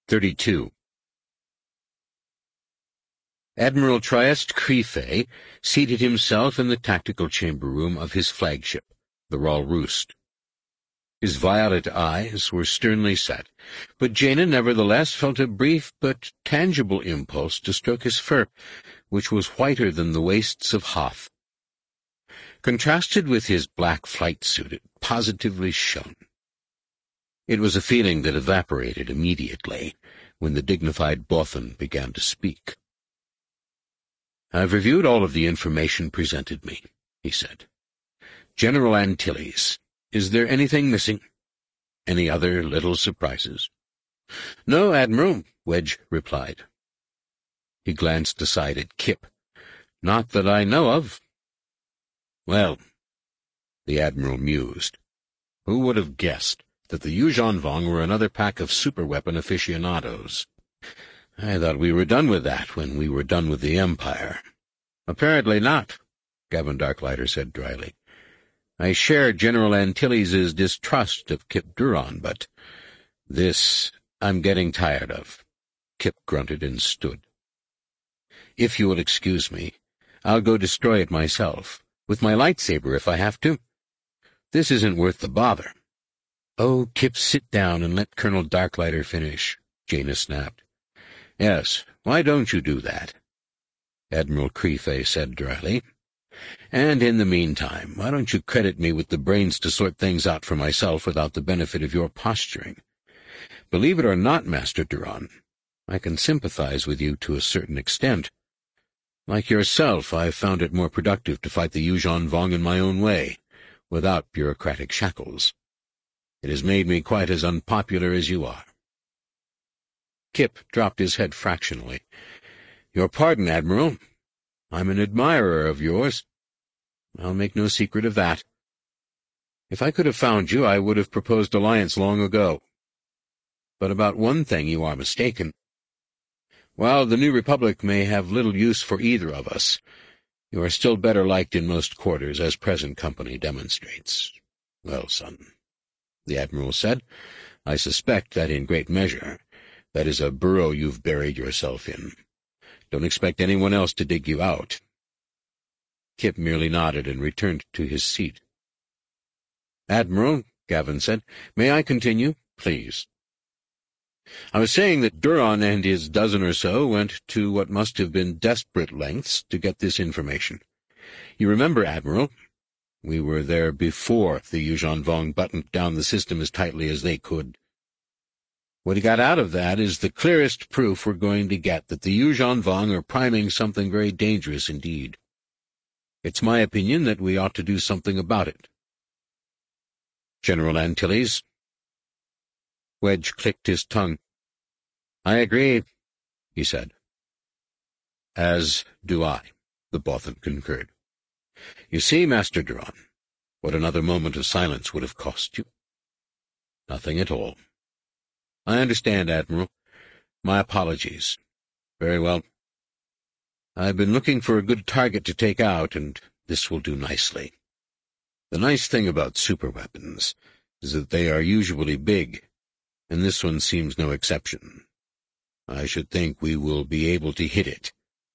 32. Admiral Trieste Crieff seated himself in the tactical chamber room of his flagship, the Royal Roost. His violet eyes were sternly set, but Jaina nevertheless felt a brief but tangible impulse to stroke his fur, which was whiter than the wastes of Hoth. Contrasted with his black flight suit, it positively shone. It was a feeling that evaporated immediately when the dignified Bothan began to speak. "I've reviewed all of the information presented me," he said. "General Antilles, is there anything missing? Any other little surprises?" "No, Admiral," Wedge replied. He glanced aside at Kip. "Not that I know of." "Well," the Admiral mused, "who would have guessed that the Yuuzhan Vong were another pack of superweapon aficionados? I thought we were done with that when we were done with the Empire." "Apparently not," Gavin Darklighter said dryly. "I share General Antilles' distrust of Kip Duron, but this I'm getting tired of." Kip grunted and stood. "If you will excuse me, I'll go destroy it myself, with my lightsaber if I have to. This isn't worth the bother." "Oh, Kip, sit down and let Colonel Darklighter finish," Jaina snapped. "Yes, why don't you do that?" Admiral Crieff said dryly. "And in the meantime, why don't you credit me with the brains to sort things out for myself without the benefit of your posturing? Believe it or not, Master Duron, I can sympathize with you to a certain extent. Like yourself, I've found it more productive to fight the Yuuzhan Vong in my own way, without bureaucratic shackles. It has made me quite as unpopular as you are." Kip dropped his head fractionally. "Your pardon, Admiral. I'm an admirer of yours. I'll make no secret of that. If I could have found you, I would have proposed alliance long ago. But about one thing you are mistaken. While the New Republic may have little use for either of us, you are still better liked in most quarters, as present company demonstrates." "Well, son," the Admiral said, "I suspect that in great measure that is a burrow you've buried yourself in. Don't expect anyone else to dig you out." Kip merely nodded and returned to his seat. "Admiral," Gavin said, "may I continue?" "Please." "I was saying that Duron and his dozen or so went to what must have been desperate lengths to get this information. You remember, Admiral, we were there before the Yuuzhan Vong buttoned down the system as tightly as they could. What he got out of that is the clearest proof we're going to get that the Yuuzhan Vong are priming something very dangerous indeed. It's my opinion that we ought to do something about it." "General Antilles?" Wedge clicked his tongue. "I agree," he said. "As do I," the Bothan concurred. "You see, Master Duron, what another moment of silence would have cost you? Nothing at all." "I understand, Admiral. My apologies. Very well. I've been looking for a good target to take out, and this will do nicely. The nice thing about superweapons is that they are usually big, and this one seems no exception. I should think we will be able to hit it."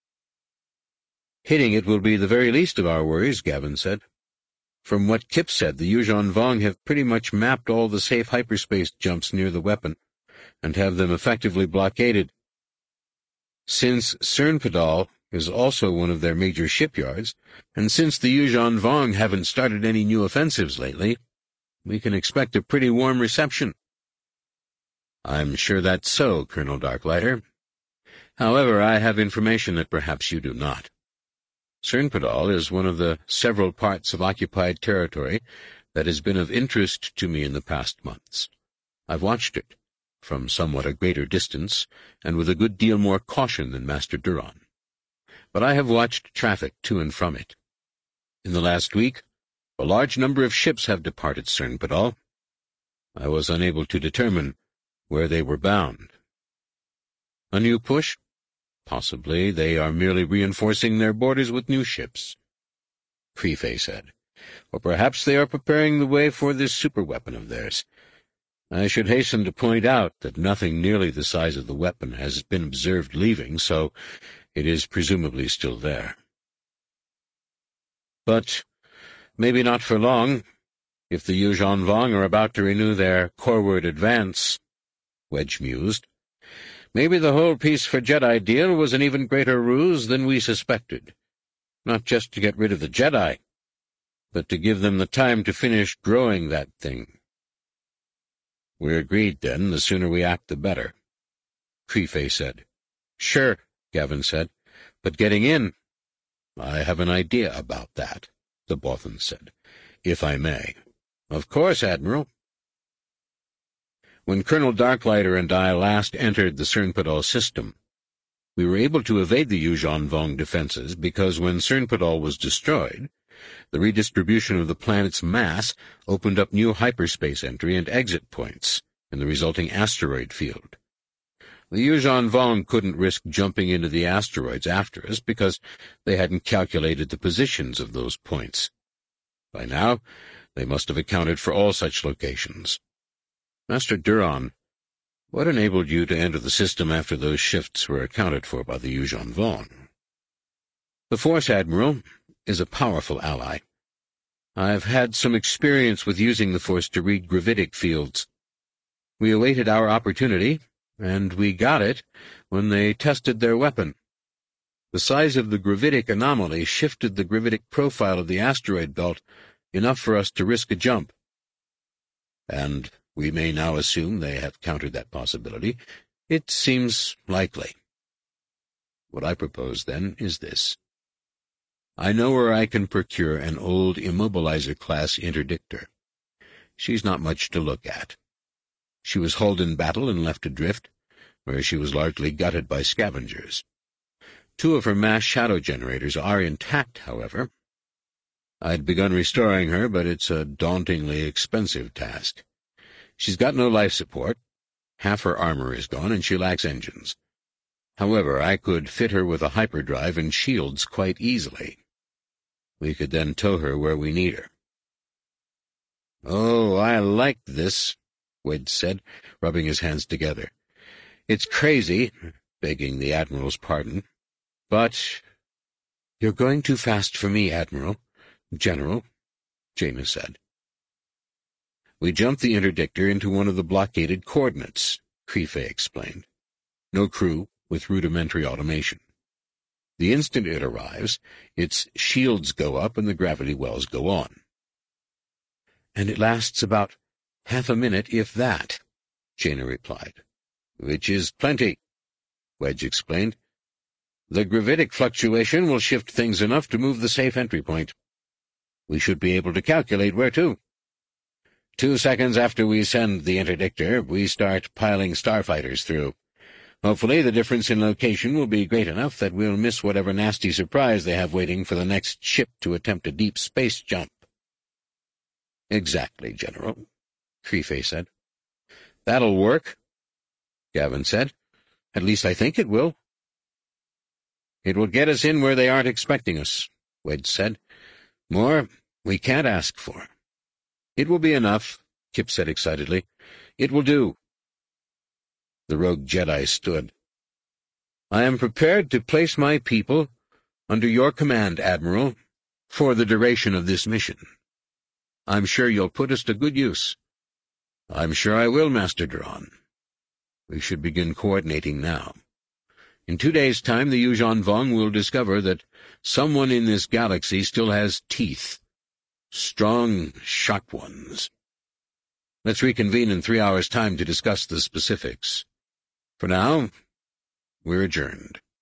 "Hitting it will be the very least of our worries," Gavin said. "From what Kip said, the Yuuzhan Vong have pretty much mapped all the safe hyperspace jumps near the weapon, and have them effectively blockaded. Since Cernpedal is also one of their major shipyards, and since the Yuuzhan Vong haven't started any new offensives lately, we can expect a pretty warm reception." "I'm sure that's so, Colonel Darklighter. However, I have information that perhaps you do not. Cernpedal is one of the several parts of occupied territory that has been of interest to me in the past months. I've watched it, from somewhat a greater distance, and with a good deal more caution than Master Duron. But I have watched traffic to and from it. In the last week, a large number of ships have departed Cernpedal. I was unable to determine where they were bound." "A new push? Possibly they are merely reinforcing their borders with new ships," Crieff said. "Or perhaps they are preparing the way for this superweapon of theirs. I should hasten to point out that nothing nearly the size of the weapon has been observed leaving, so it is presumably still there. But maybe not for long, if the Yuuzhan Vong are about to renew their coreward advance, Wedge mused. Maybe the whole Peace for Jedi deal was an even greater ruse than we suspected. Not just to get rid of the Jedi, but to give them the time to finish growing that thing. We agreed, then, the sooner we act the better, Crefay said. Sure, Gavin said, but getting in— I have an idea about that, the Bothan said, if I may. Of course, Admiral. When Colonel Darklighter and I last entered the Cernpedal system, we were able to evade the Yuuzhan Vong defenses because when Cernpedal was destroyed, the redistribution of the planet's mass opened up new hyperspace entry and exit points in the resulting asteroid field. The Yuuzhan Vong couldn't risk jumping into the asteroids after us because they hadn't calculated the positions of those points. By now, they must have accounted for all such locations. Master Duran, what enabled you to enter the system after those shifts were accounted for by the Yuuzhan Vong? The Force, Admiral, is a powerful ally. I've had some experience with using the Force to read gravitic fields. We awaited our opportunity, and we got it when they tested their weapon. The size of the gravitic anomaly shifted the gravitic profile of the asteroid belt enough for us to risk a jump. And we may now assume they have countered that possibility. It seems likely. What I propose, then, is this. I know where I can procure an old Immobilizer-class interdictor. She's not much to look at. She was hulled in battle and left adrift, where she was largely gutted by scavengers. 2 of her mass shadow generators are intact, however. I'd begun restoring her, but it's a dauntingly expensive task. She's got no life support, half her armor is gone, and she lacks engines. However, I could fit her with a hyperdrive and shields quite easily. We could then tow her where we need her. Oh, I like this, Wedge said, rubbing his hands together. It's crazy, begging the Admiral's pardon, but— You're going too fast for me, Admiral. General, Jaina said. We jumped the interdictor into one of the blockaded coordinates, Crefay explained. No crew, with rudimentary automation. The instant it arrives, its shields go up and the gravity wells go on. And it lasts about half a minute, if that, Jaina replied. Which is plenty, Wedge explained. The gravitic fluctuation will shift things enough to move the safe entry point. We should be able to calculate where to. 2 seconds after we send the interdictor, we start piling starfighters through. Hopefully the difference in location will be great enough that we'll miss whatever nasty surprise they have waiting for the next ship to attempt a deep space jump. Exactly, General, Crefay said. That'll work, Gavin said. At least I think it will. It will get us in where they aren't expecting us, Wedge said. More we can't ask for. It will be enough, Kip said excitedly. It will do. The rogue Jedi stood. I am prepared to place my people under your command, Admiral, for the duration of this mission. I'm sure you'll put us to good use. I'm sure I will, Master Duran. We should begin coordinating now. In 2 days' time, the Yuuzhan Vong will discover that someone in this galaxy still has teeth. Strong, sharp ones. Let's reconvene in 3 hours' time to discuss the specifics. For now, we're adjourned.